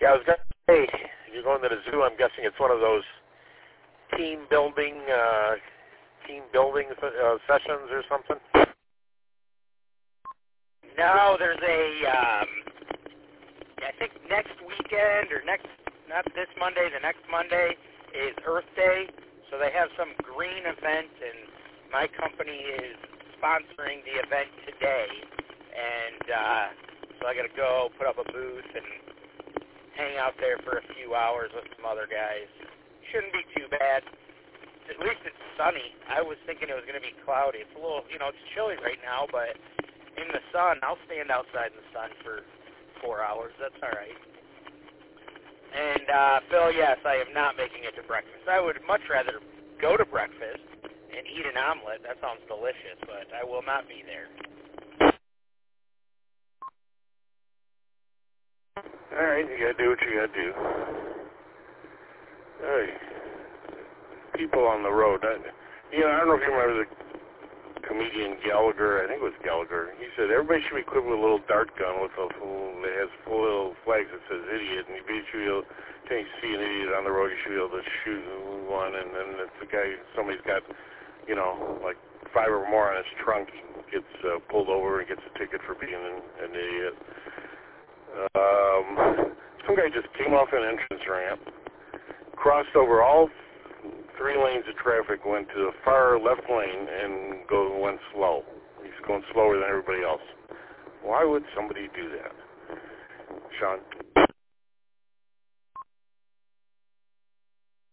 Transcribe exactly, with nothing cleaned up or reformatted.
Yeah, I was going to say, you're going to the zoo. I'm guessing it's one of those team building, uh, team building uh, sessions or something. No, there's a, um, I think next weekend or next, not this Monday, the next Monday is Earth Day. So they have some green event, and my company is sponsoring the event today. And uh, so I got to go put up a booth and hang out there for a few hours with some other guys. Shouldn't be too bad. At least it's sunny. I was thinking it was going to be cloudy. It's a little, you know, it's chilly right now, but in the sun, I'll stand outside in the sun for four hours. That's all right. And, uh, Phil, yes, I am not making it to breakfast. I would much rather go to breakfast and eat an omelet. That sounds delicious, but I will not be there. All right, you got to do what you got to do. Hey, people on the road. I, you know, I don't know if you remember the comedian Gallagher. I think it was Gallagher. He said everybody should be equipped with a little dart gun with a full, that has full little flags that says idiot, and you should be able, when you see an idiot on the road, you should be able to shoot one, and then if the guy, somebody's got, you know, like five or more on his trunk, gets uh, pulled over and gets a ticket for being an, an idiot. Um, some guy just came off an entrance ramp, crossed over all three lanes of traffic, went to the far left lane, and go went slow. He's going slower than everybody else. Why would somebody do that? Sean?